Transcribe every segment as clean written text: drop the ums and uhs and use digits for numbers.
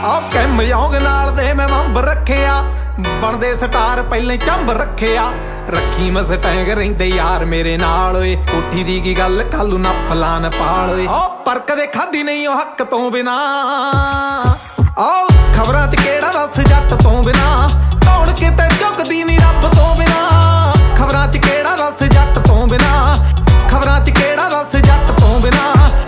ਮਯੋਗ ਨਾਲ ਦੇ ਮੈਂ ਮੰਬ ਰੱਖਿਆ, ਬਣਦੇ ਸਟਾਰ ਪਹਿਲੇ ਚੰਬ ਰੱਖਿਆ। ਰੱਖੀ ਮਸਟੈਂਗ ਰਹਿੰਦੇ ਯਾਰ ਮੇਰੇ ਨਾਲ ਓਏ, ਕੋਠੀ ਦੀ ਕੀ ਗੱਲ ਕੱਲ ਨੂੰ ਨਾ ਪਲਾਨ ਪਾਲ ਓਏ। ਪਰ ਕਦੇ ਖਾਦੀ ਨਹੀਂ ਉਹ ਹੱਕ ਤੋਂ ਬਿਨਾ, ਖਬਰਾਂ ਚ ਕਿਹੜਾ ਰਸ ਜੱਟ ਤੋਂ ਬਿਨਾ, ਧੌਣ ਕਿਤੇ ਝੁਕਦੀ ਨੀ ਰੱਬ ਤੋਂ ਬਿਨਾ। ਖਬਰਾਂ ਚ ਕਿਹੜਾ ਰਸ ਜੱਟ ਤੋਂ ਬਿਨਾ, ਖਬਰਾਂ ਚ ਕਿਹੜਾ ਰਸ ਜੱਟ ਤੋਂ ਬਿਨਾ।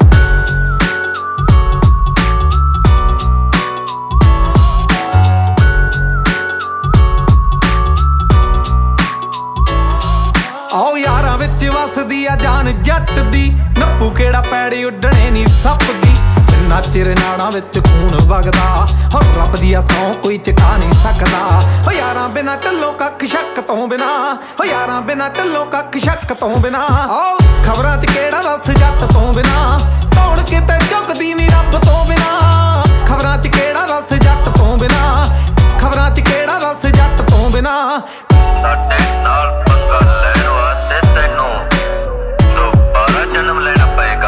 ਯਾਰਾਂ ਵਿੱਚ ਵਸਦੀ ਆ ਜਾਨ ਜੱਟ ਦੀ, ਨੱਪੂ ਕਿਹੜਾ ਪੈੜੀ ਉੱਡਣੇ ਨੀ ਸੱਪ ਦੀ। ਜਿੰਨਾ ਚਿਰ ਨਾੜਾਂ ਵਿੱਚ ਖੂਨ ਵਗਦਾ, ਹੋ ਰੱਬ ਦੀ ਸੌਂ ਕੋਈ ਚੁਕਾ ਨਹੀਂ ਸਕਦਾ। ਹੋ ਯਾਰਾਂ ਬਿਨਾ ਢੱਲੋਂ ਕੱਖ ਸ਼ੱਕ ਤੋਂ ਬਿਨਾ, ਹੋ ਯਾਰਾਂ ਬਿਨਾ ਢੱਲੋਂ ਕੱਖ ਸ਼ੱਕ ਤੋਂ ਬਿਨਾ। ਖਬਰਾਂ ਚ ਕਿਹੜਾ ਰਸ ਜੱਟ ਤੋਂ ਬਿਨਾ, ਧੌਣ ਕਿਤੇ ਝੁਕਦੀ ਨੀ ਰੱਬ ਤੋਂ ਬਿਨਾ। ਖਬਰਾਂ ਚ ਕਿਹੜਾ ਰਸ ਜੱਟ ਤੋਂ ਬਿਨਾ, ਖਬਰਾਂ ਚ ਕਿਹੜਾ ਰਸ ਜੱਟ ਤੋਂ ਬਿਨਾ। ਸਾਡੇ ਨਾਲ ਪੰਗਾ ਲੈਣ ਵਾਸਤੇ ਤੈਨੂੰ ਦੁਬਾਰਾ ਜਨਮ ਲੈਣਾ ਪਏਗਾ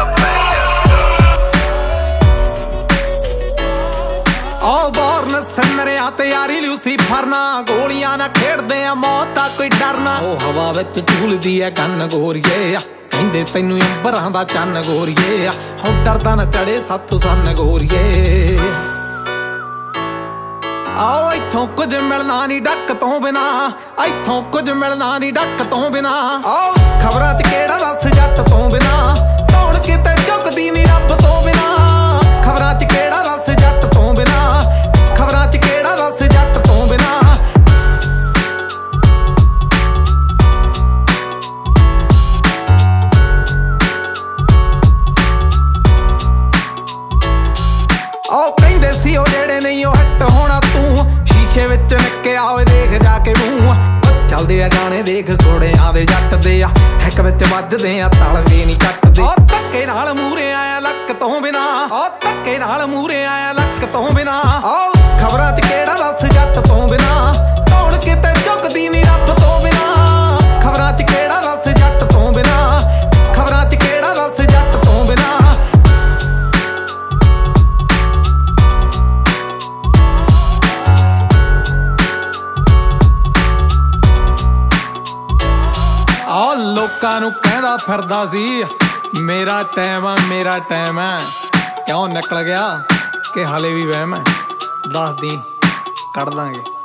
ਬੋਰਨ ਸੰਨਰਿਆ ਤਿਆਰੀ ਲੂਸੀਫਰ ਨਾ, ਗੋਲੀਆਂ ਨਾ ਖੇਡਦੇ ਆ ਮੌਤ ਦਾ ਕੋਈ ਡਰਨਾ। ਉਹ ਹਵਾ ਵਿੱਚ ਝੂਲਦੀ ਐ ਕੰਨ ਗੋਰੀਏ, ਕਹਿੰਦੇ ਤੈਨੂੰ ਅੰਬਰਾਂ ਦਾ ਚੰਨ ਗੋਰੀਏ। ਹੋ ਡਰਦਾ ਨਾ ਚੜੇ ਸਾਥੋਂ ਸੰਨ ਗੋਰੀਏ। ਆਓ ਇੱਥੋਂ ਕੁਝ ਮਿਲਣਾ ਨੀ ਡੱਕ ਤੋਂ ਬਿਨਾ, ਇੱਥੋਂ ਕੁਝ ਮਿਲਣਾ ਨੀ ਡੱਕ ਤੋਂ ਬਿਨਾ। ਖਬਰਾਂ ਚ ਕਿਹੜਾ ਰਸ ਜੱਟ ਤੋਂ ਬਿਨਾ, ਧੌਣ ਕਿਤੇ ਝੁਕਦੀ ਨੀ ਰੱਬ ਤੋਂ ਬਿਨਾ। ਖਬਰਾਂ ਚ ਕਿਹੜਾ ਰਸ ਜੱਟ ਤੋਂ ਬਿਨਾ, ਖਬਰਾਂ ਚ ਕਿਹੜਾ ਰਸ ਜੱਟ ਤੋਂ ਬਿਨਾ। ਕਹਿੰਦੇ ਸੀ ਉਹ ਜਿਹੜੇ ਨਹੀਂ ਉਹ ਹੱਟ ਹੋਣਾ ਤੂੰ, ਸ਼ੀਸ਼ੇ ਵਿੱਚ ਨਿੱਕਿਆ ਓਏ ਦੇਖ ਜਾ ਕੇ ਮੂੰਹ। ਚੱਲਦੇ ਆ ਗਾਣੇ ਦੇਖ ਘੋੜਿਆਂ ਦੇ ਜੱਟ ਦੇ ਆ, ਹਿੱਕ ਵਿੱਚ ਵੱਜਦੇ ਆ ਤਲ ਵੀ ਨੀ ਕੱਟਦੇ। ਧੱਕੇ ਨਾਲ ਮੂਹਰੇ ਆਇਆ ਲੱਕ ਤੋਂ ਬਿਨਾ, ਧੱਕੇ ਨਾਲ ਮੂਹਰੇ ਆਇਆ ਲੱਕ ਤੋਂ ਬਿਨਾ। ਖਬਰਾਂ ਚ ਕਿਹੜਾ ਰਸ ਜੱਟ ਤੋਂ ਬਿਨਾ, ਧੌਣ ਕਿਤੇ ਝੁਕਦੀ ਨੀ ਰੱਬ ਤੋਂ ਬਿਨਾ। ਖਬਰਾਂ ਚ ਕਿਹੜਾ ਰਸ ਜੱਟ ਤੋਂ ਬਿਨਾ, ਖਬਰਾਂ ਚ ਕਿਹੜਾ ਰਸ ਜੱਟ ਤੋਂ ਬਿਨਾ। ਲੋਕਾਂ ਨੂੰ ਕਹਿੰਦਾ ਫਿਰਦਾ ਸੀ ਮੇਰਾ ਟਾਈਮ ਆ ਮੇਰਾ ਟਾਈਮ ਆ, ਕਿਉਂ ਨਿਕਲ ਗਿਆ ਕਿ ਹਾਲੇ ਵੀ ਵਹਿਮ ਹੈ। ਦੱਸ ਦੀ ਕੱਢ ਦਾਂਗੇ।